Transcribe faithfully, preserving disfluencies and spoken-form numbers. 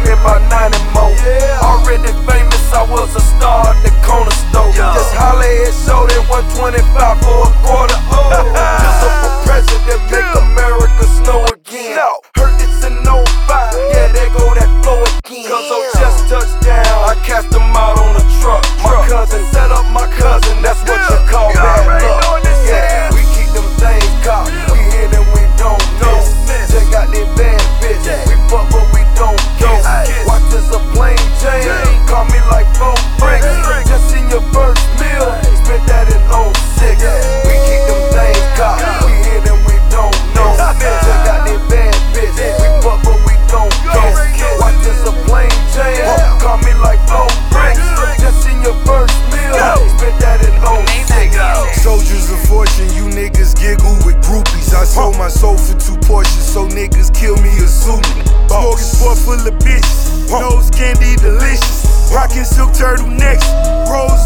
me about ninety more. Already famous, I was a star at the corner store. Just holla at show that one twenty-five for a quarter. Oh, just up for president, make America snow again. Heard it's an oh five, yeah, there go that flow again. Cause I just touched down, I cast them out on the truck. My cousin set up my cousin, that's what you call bad luck. Yeah, we keep them things cocked, we hit and we don't miss. Check out that bad bitch, we fuck but we don't kiss. Watch this a plain Jane, call me like four bricks. Just in your first meal, spent that in oh six. We keep them things cocked, we hit and we don't know. Check out that bad bitch, we fuck but we don't kiss. Watch this a plain Jane, call me like four bricks. Just in your first meal, spent that in oh six. Soldiers of fortune, you niggas giggle with groupies. I sold my soul for two portions, so niggas kill me or sue me. Smoking sport full of bitches, nose candy delicious. Rockin' silk turtlenecks, rose